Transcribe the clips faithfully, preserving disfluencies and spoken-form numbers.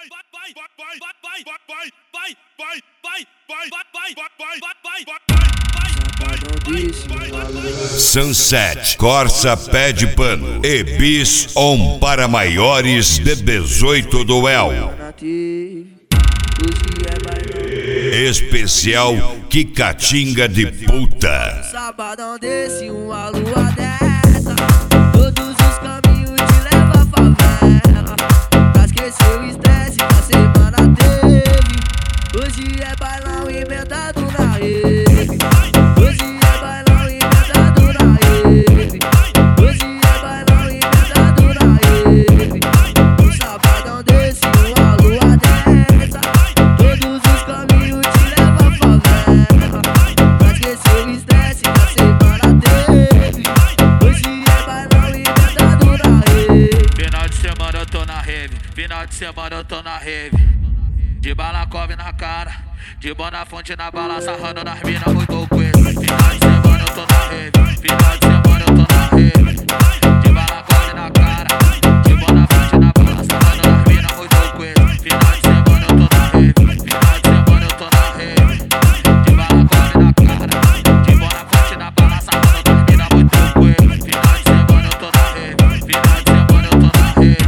Sunset, Corsa Pé de Pano e Bis On para maiores de dezoito do El. Especial Quicatinga de Puta. Sabadão desse, uma lua dessa, todos os caminhos te levam à favela. Pra esquecer o estresse que a semana teve. Hoje é bailão inventado na rede. Hoje é bailão inventado na rede. Hoje é bailão inventado na rede. Um sabadão desse, uma lua dessa, todos os caminhos te levam à favela. Pra esquecer o estresse que a semana teve. Hoje é bailão inventado na rede. Final de semana eu tô na rave, final de semana eu tô na rave. De balacove na cara, de Bonafonte na bala, sarrando nas minas muito coisa. Final de semana eu tô na rave, final de semana eu tô na rave. De balacove na cara, de Bonafonte na bala, sarrando nas minas muito coisa. Final de semana eu tô na rave, final de semana eu tô na rave. De balacove na cara, de Bonafonte na bala, sarrando nas minas muito coisa. Final de semana eu tô na rave, final de semana eu tô na rave.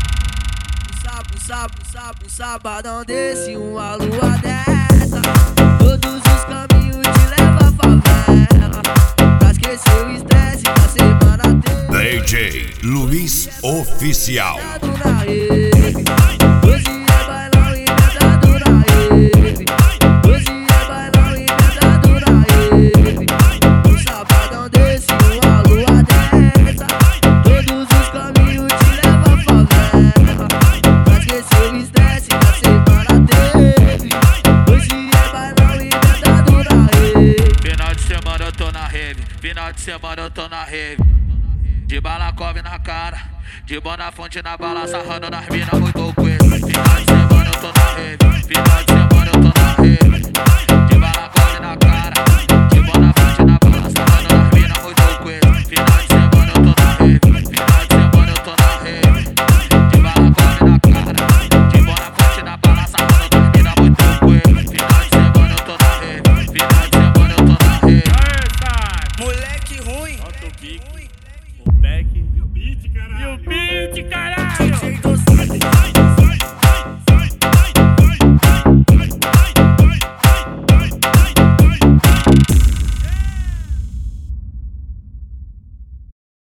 Sábado, sábado, sábado, sabadão desse, uma lua dessa, todos os caminhos te levam à favela. Pra esquecer o estresse que a semana teve. D J Luiz Oficial. Na rede. Hoje é bailão inventado na rede. Hoje é bailão inventado na rede. Um sabadão desse, uma lua dessa, todos os caminhos te levam à favela. Pra esquecer o estresse que a semana teve. Hoje é bailão inventado na rede. Final de semana eu tô na rave, final de semana eu tô na rave. De balacove na cara, de Bonafonte na bala, sarrando nas minas muito coisa. Final de semana eu tô na rave, final de semana eu tô na rave. De balacove na cara, de Bonafonte na bala, sarrando nas minas muito coisa. Final de semana eu tô na rave, final de semana eu tô na rave. De balacove na cara, de Bonafonte na bala, sarrando nas minas muito coisa. Final de semana eu tô na rave, final de semana eu tô na rave. Moleque ruim. Bota o kick, o back e o beat, caralho. E o beat, caralho.